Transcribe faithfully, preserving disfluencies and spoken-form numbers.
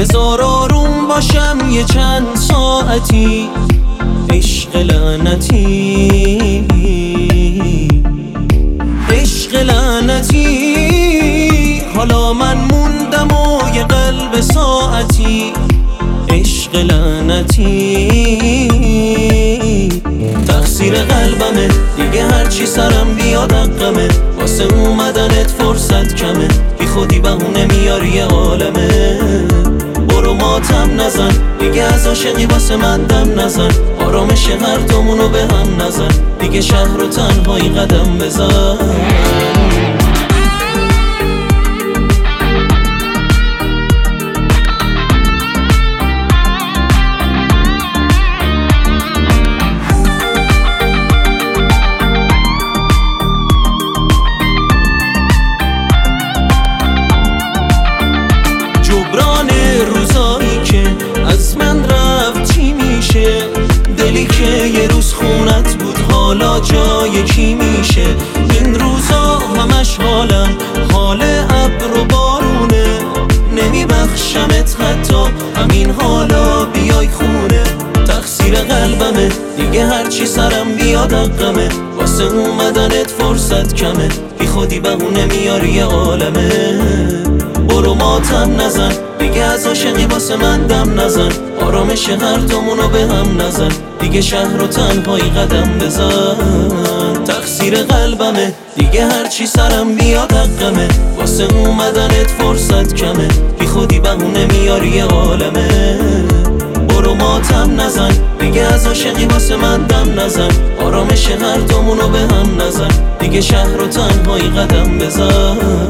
بذار آروم باشم یه چند ساعتی، عشق لعنتی عشق لعنتی. حالا من موندم و یه قلب ساعتی، عشق لعنتی. تقصیر قلبمه دیگه هرچی سرم بیاد حقمه، واسه اومدنت فرصت کمه، بی خودی بهونه میاری یه عالمه. برو ماتم نزن دیگه، از عاشقی واسه من دم نزن، آرامش هر دومونو به هم نزن، دیگه شهر و تنهایی قدم بزن. جبران روزایی که از من رفت چی میشه؟ دلی که یه روز خونت بود حالا جای کی میشه؟ این روزا همش حالم حال ابر و بارونه، نمیبخشمت حتی همین حالا بیای خونه. تقصیر قلبمه دیگه هرچی سرم بیاد حقمه، واسه اومدنت فرصت کمه، بی خودی بهونه میاری یه عالمه. برو ماتم نزن دیگه، از عاشقی واسه من دم نزن، آرامش هر دومونو به هم نزن، دیگه شهر و تنهایی قدم بزن. تقصیر قلبمه دیگه هرچی سرم بیاد حقمه، واسه اومدنت فرصت کمه، بی خودی بهونه میاری یه عالمه. برو ماتم نزن دیگه، از عاشقی واسه من دم نزن، آرامش هر دومونو به هم نزن، دیگه شهر و تنهایی قدم بزن.